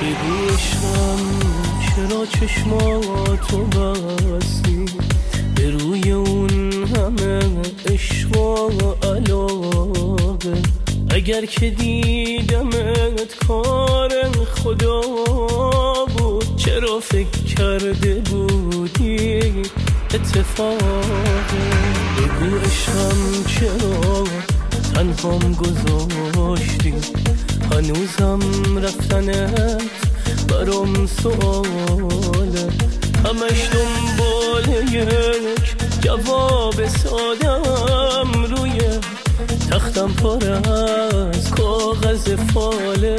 بگو عشقم چرا چشماتو بستی، به روی اون همه عشق و علاقه. اگر که دیدمت کار خدا بود، چرا فکر کرده بودی اتفاقه. بگو عشقم چرا تنهام گذاشتی، هنوزم رفتنت برام سؤاله. همش دنبال یک جواب سادم، روی تختم پر از کاغذ فاله.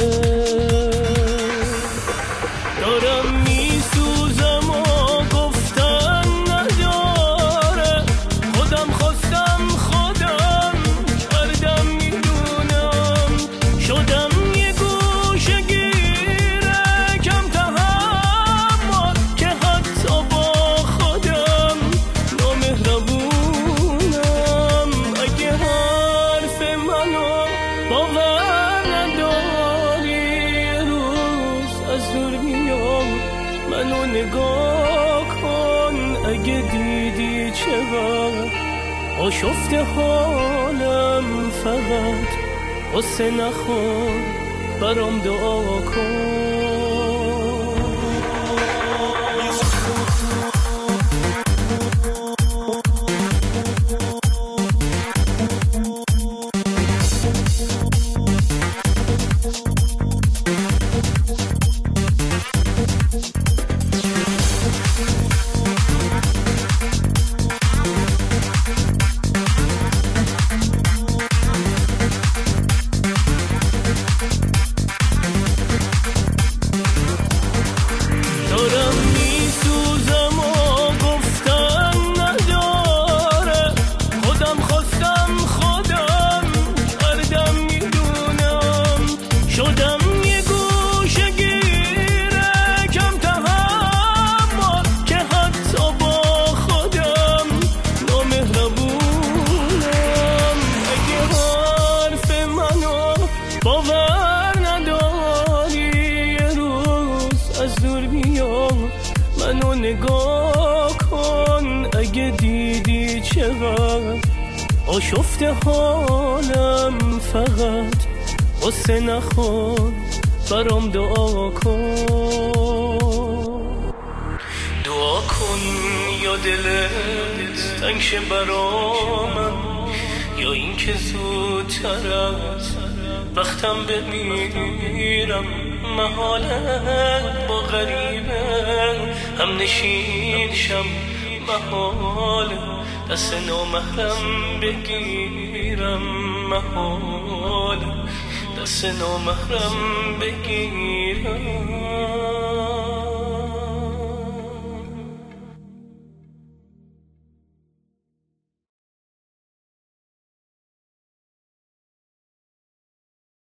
دارم میسوزم و گفتن نداره، خودم خواستم خودم کردم میدونم، شدم یه گوشه گیره کم تحمل که حتی با خودم نامهربونم. اگه حرف منو باور نداری، یه روز از دور میام منو نگاه کن. اگه دیدی چقدر آشفته حالم، فقط قصه نخور برام دعا کن. باور نداری، یه روز از دور میام منو نگاه کن. اگه دیدی چقدر آشفته حالم، فقط قصه نخور برام دعا کن. دعا کن یا دلت تنگ شه برامم، یا این که زودتر از وقتم بمیرم. محاله با غریبه هم نشین شم، محاله دست نامحرم بگیرم، محاله دست نامحرم بگیرم.